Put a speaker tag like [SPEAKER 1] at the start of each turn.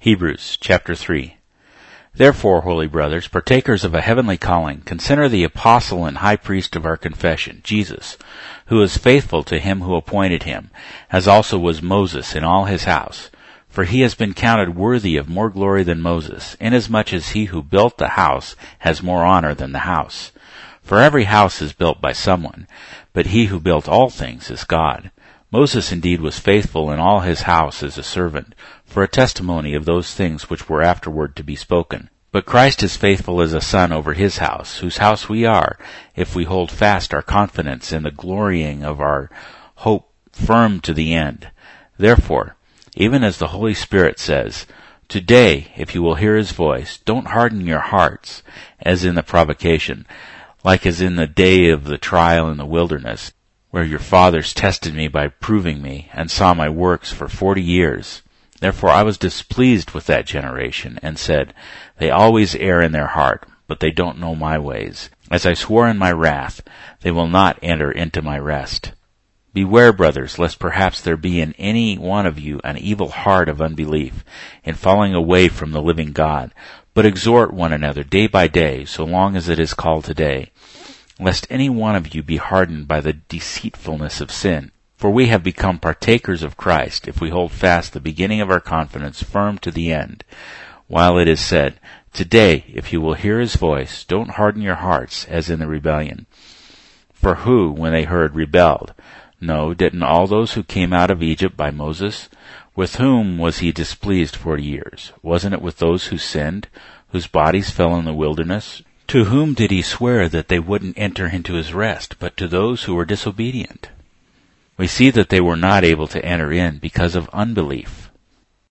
[SPEAKER 1] Hebrews chapter 3. Therefore, holy brothers, partakers of a heavenly calling, consider the apostle and high priest of our confession, Jesus, who is faithful to him who appointed him, as also was Moses in all his house. For he has been counted worthy of more glory than Moses, inasmuch as he who built the house has more honor than the house. For every house is built by someone, but he who built all things is God. Moses indeed was faithful in all his house as a servant, for a testimony of those things which were afterward to be spoken. But Christ is faithful as a son over his house, whose house we are, if we hold fast our confidence in the glorying of our hope firm to the end. Therefore, even as the Holy Spirit says, "Today, if you will hear his voice, don't harden your hearts, as in the provocation, like as in the day of the trial in the wilderness, where your fathers tested me by proving me, and saw my works for 40 years. Therefore I was displeased with that generation, and said, They always err in their heart, but they don't know my ways. As I swore in my wrath, they will not enter into my rest. Beware, brothers, lest perhaps there be in any one of you an evil heart of unbelief, in falling away from the living God. But exhort one another day by day, so long as it is called today, lest any one of you be hardened by the deceitfulness of sin. For we have become partakers of Christ, if we hold fast the beginning of our confidence firm to the end. While it is said, Today, if you will hear his voice, don't harden your hearts, as in the rebellion. For who, when they heard, rebelled? No, didn't all those who came out of Egypt by Moses? With whom was he displeased 40 years? Wasn't it with those who sinned, whose bodies fell in the wilderness? To whom did he swear that they wouldn't enter into his rest, but to those who were disobedient? We see that they were not able to enter in because of unbelief.